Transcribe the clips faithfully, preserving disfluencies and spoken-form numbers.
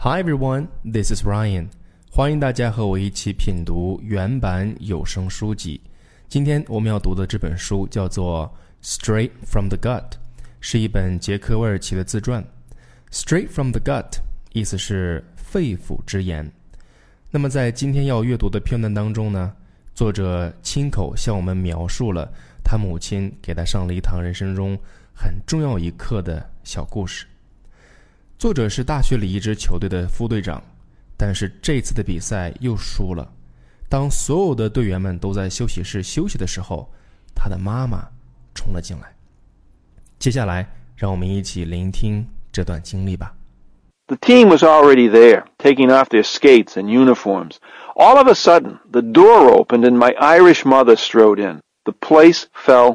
Hi everyone, this is Ryan. 欢迎大家和我一起品读原版有声书籍。今天我们要读的这本书叫做 Straight from the Gut， 是一本捷克韦尔奇的自传。Straight from the Gut 意思是肺腑之言。那么在今天要阅读的片段当中呢，作者亲口向我们描述了他母亲给他上了一堂人生中很重要一课的小故事。作者是大学里一支球队的副队长，但是这次的比赛又输了。当所有的队员们都在休息室休息的时候，他的妈妈冲了进来。接下来让我们一起聆听这段经历吧。 The team was already there, taking off their skates and uniforms. All of a sudden, the door opened and my Irish mother strode in. The place fell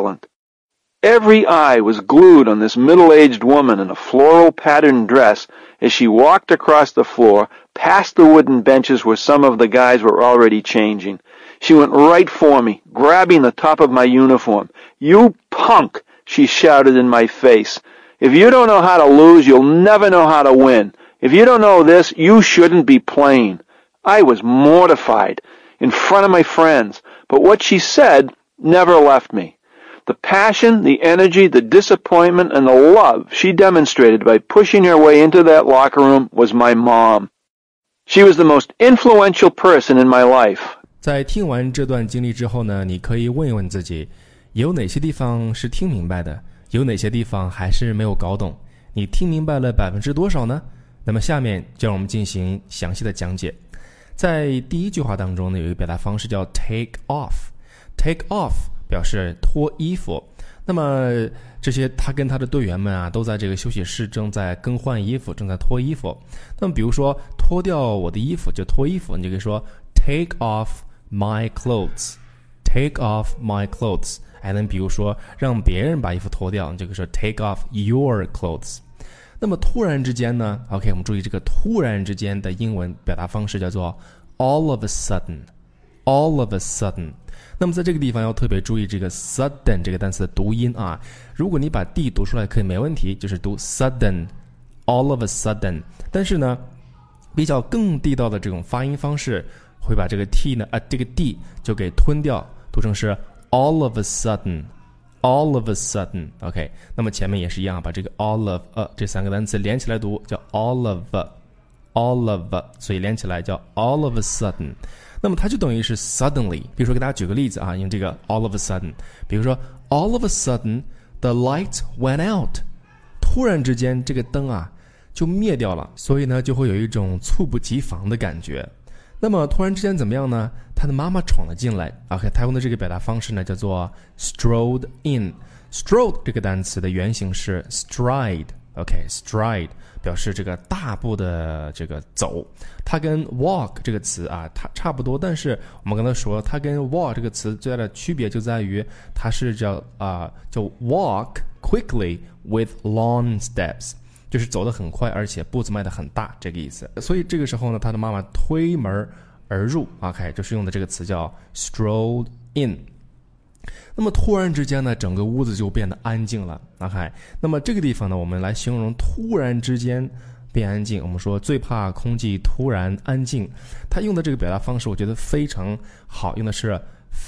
silent.Every eye was glued on this middle-aged woman in a floral-patterned dress as she walked across the floor, past the wooden benches where some of the guys were already changing. She went right for me, grabbing the top of my uniform. "You punk!" she shouted in my face. "If you don't know how to lose, you'll never know how to win. If you don't know this, you shouldn't be playing." I was mortified in front of my friends, but what she said never left me.The passion, the energy, the disappointment, and the love she demonstrated by pushing her way into that locker room was my mom. She was the most influential person in my life. 在听完这段经历之后呢，你可以问一问自己，有哪些地方是听明白的，有哪些地方还是没有搞懂，你听明白了百分之多少呢？那么下面就让我们进行详细的讲解。在第一句话当中呢，有一个表达方式叫 take off. Take off表示脱衣服。那么这些他跟他的队员们啊，都在这个休息室正在更换衣服，正在脱衣服。那么比如说脱掉我的衣服，就脱衣服，你就可以说 take off my clothes, take off my clothes。 还能比如说让别人把衣服脱掉，你就可以说 take off your clothes。 那么突然之间呢 OK， 我们注意这个突然之间的英文表达方式叫做 all of a sudden, all of a sudden。那么在这个地方要特别注意这个 sudden 这个单词的读音啊，如果你把 d 读出来可以没问题，就是读 sudden, all of a sudden。 但是呢比较更地道的这种发音方式会把这个 t 呢啊这个 d 就给吞掉，读成是 all of a sudden, all of a sudden。 OK， 那么前面也是一样，把这个 all of a 这三个单词连起来读，叫 all of a, all of a， 所以连起来叫 all of a sudden。那么它就等于是 suddenly。 比如说给大家举个例子啊，用这个 all of a sudden， 比如说 all of a sudden the light went out， 突然之间这个灯啊就灭掉了，所以呢就会有一种猝不及防的感觉。那么突然之间怎么样呢？他的妈妈闯了进来。 OK， 他用的这个表达方式呢叫做 strode in。 strode 这个单词的原型是 stride。 OK， stride 表示这个大步的这个走，它跟 walk 这个词啊它差不多，但是我们刚才说它跟 walk 这个词最大的区别就在于它是叫啊、呃、叫 walk quickly with long steps， 就是走得很快而且步子迈得很大这个意思。所以这个时候呢，他的妈妈推门而入 OK， 就是用的这个词叫 strode in。那么突然之间呢，整个屋子就变得安静了。 OK， 那么这个地方呢，我们来形容突然之间变安静，我们说最怕空气突然安静，他用的这个表达方式我觉得非常好，用的是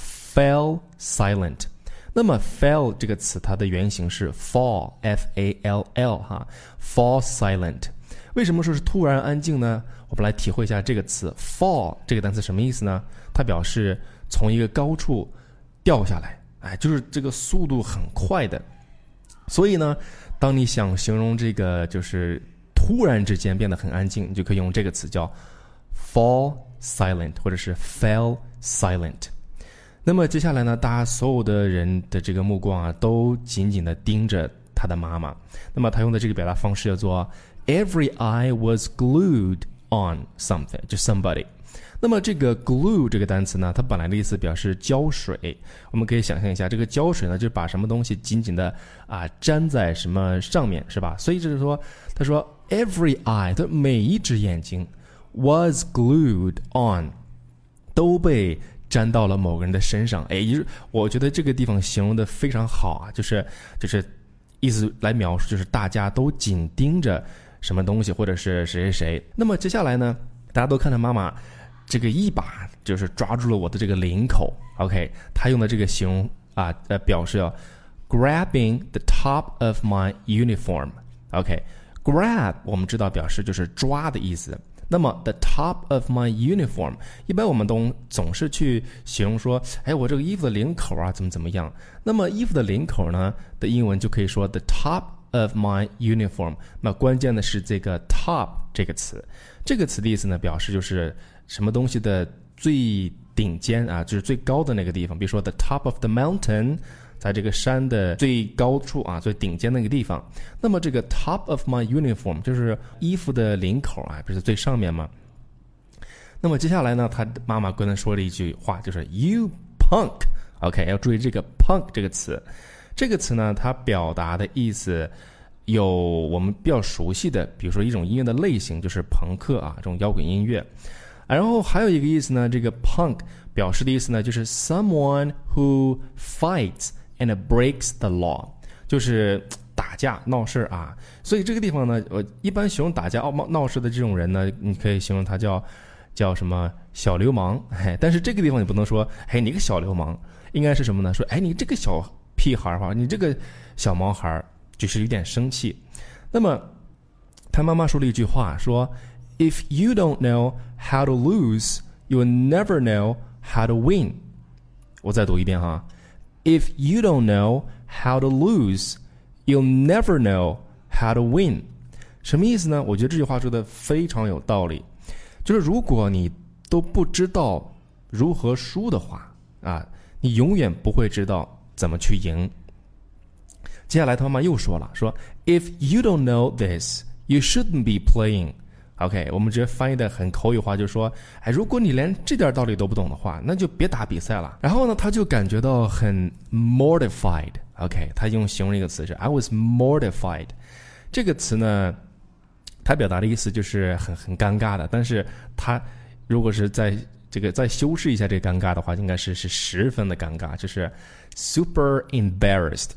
fell silent。 那么 fell 这个词它的原型是 fall, F A L L 哈 fall silent。 为什么说是突然安静呢？我们来体会一下这个词 fall 这个单词什么意思呢？它表示从一个高处掉下来，哎，就是这个速度很快的。所以呢，当你想形容这个就是突然之间变得很安静，你就可以用这个词叫 fall silent 或者是 fell silent。 那么接下来呢，大家所有的人的这个目光啊都紧紧地盯着他的妈妈。那么他用的这个表达方式叫做 every eye was glued on something， 就 somebody。那么这个 glue 这个单词呢，它本来的意思表示胶水。我们可以想象一下，这个胶水呢就是把什么东西紧紧的啊粘在什么上面，是吧？所以就是说他说 every eye， 它每一只眼睛 was glued on， 都被粘到了某个人的身上。哎，我觉得这个地方形容的非常好啊，就是就是意思来描述就是大家都紧盯着什么东西，或者是谁谁谁。那么接下来呢，大家都看到妈妈这个一把就是抓住了我的这个领口 OK， 她用的这个形容啊呃表示要 grabbing the top of my uniform OK， grab 我们知道表示就是抓的意思。那么 the top of my uniform 一般我们都总是去形容说，哎，我这个衣服的领口啊怎么怎么样。那么衣服的领口呢的英文就可以说 the top of my uniform， 那关键的是这个 top 这个词，这个词的意思呢表示就是什么东西的最顶尖啊，就是最高的那个地方。比如说 the top of the mountain， 在这个山的最高处啊，最顶尖那个地方。那么这个 top of my uniform 就是衣服的领口啊，不是最上面吗？那么接下来呢，他妈妈跟他说了一句话，就是 you punk OK， 要注意这个 punk 这个词。这个词呢，它表达的意思有我们比较熟悉的，比如说一种音乐的类型，就是朋克啊，这种摇滚音乐。然后还有一个意思呢，这个 punk 表示的意思呢，就是 someone who fights and breaks the law， 就是打架闹事啊。所以这个地方呢，我一般形容打架闹事的这种人呢，你可以形容他叫叫什么小流氓。哎，但是这个地方你不能说，哎，你个小流氓，应该是什么呢？说，哎，你这个小屁孩儿哈，你这个小毛孩儿，就是有点生气。那么他妈妈说了一句话，说 If you don't know how to lose, you'll never know how to win。 我再读一遍哈， If you don't know how to lose, you'll never know how to win。 什么意思呢？我觉得这句话说的非常有道理，就是如果你都不知道如何输的话啊，你永远不会知道怎么去赢。接下来他妈妈又说了，说 If you don't know this, you shouldn't be playing。 OK， 我们直接翻译的很口语化，就是说，哎，如果你连这点道理都不懂的话，那就别打比赛了。然后呢，他就感觉到很 mortified。 OK， 他用形容一个词是 I was mortified。 这个词呢，他表达的意思就是很很尴尬的，但是他如果是在这个再修饰一下这个尴尬的话，应该是是十分的尴尬，就是 super embarrassed。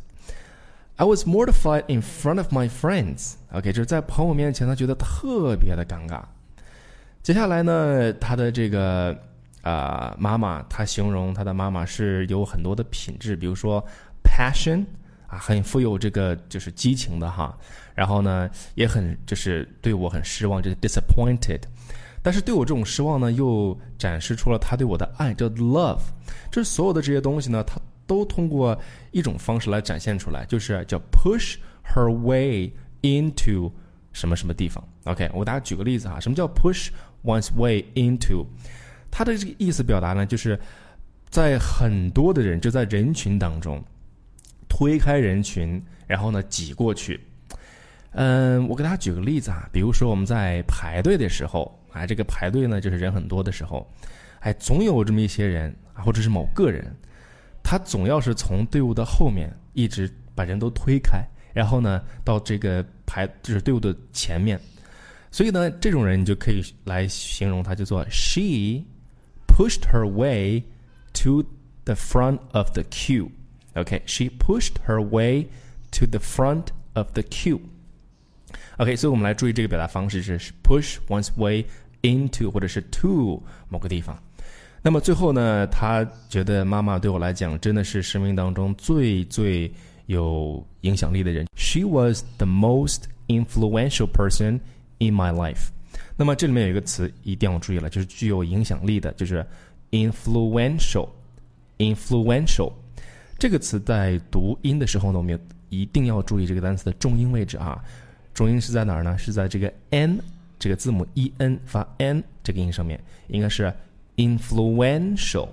I was mortified in front of my friends。 OK， 就是在朋友面前他觉得特别的尴尬。接下来呢，他的这个啊、呃、妈妈，他形容他的妈妈是有很多的品质，比如说 passion 啊，很富有这个就是激情的哈。然后呢，也很就是对我很失望，就是 disappointed。但是对我这种失望呢，又展示出了他对我的爱，叫 love。 就是所有的这些东西呢，他都通过一种方式来展现出来，就是叫 push her way into 什么什么地方。 OK， 我给大家举个例子哈，什么叫 push one's way into？ 他的这个意思表达呢，就是在很多的人，就在人群当中推开人群，然后呢挤过去。嗯，我给大家举个例子啊，比如说我们在排队的时候，哎，这个排队呢就是人很多的时候，哎，总有这么一些人，或者是某个人，他总要是从队伍的后面一直把人都推开，然后呢到这个排就是队伍的前面。所以呢，这种人你就可以来形容他，叫做 She pushed her way to the front of the queue。 OK， She pushed her way to the front of the queue。OK， 所以我们来注意这个表达方式是 push one's way into 或者是 to 某个地方。那么最后呢，他觉得妈妈对我来讲真的是生命当中最最有影响力的人。 She was the most influential person in my life。 那么这里面有一个词一定要注意了，就是具有影响力的，就是 influential。 influential 这个词在读音的时候呢，我们一定要注意这个单词的重音位置啊。重音是在哪儿呢？是在这个 n 这个字母 en 发 n 这个音上面，应该是 influential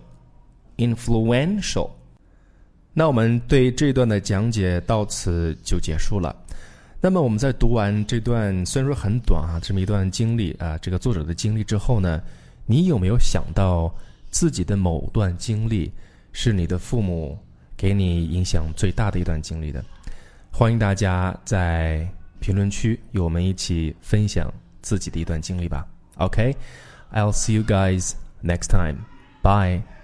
influential。 那我们对这段的讲解到此就结束了。那么我们在读完这段虽然说很短啊，这么一段经历啊，这个作者的经历之后呢，你有没有想到自己的某段经历是你的父母给你影响最大的一段经历的？欢迎大家在评论区与我们一起分享自己的一段经历吧。OK，I'll see you guys next time. Bye.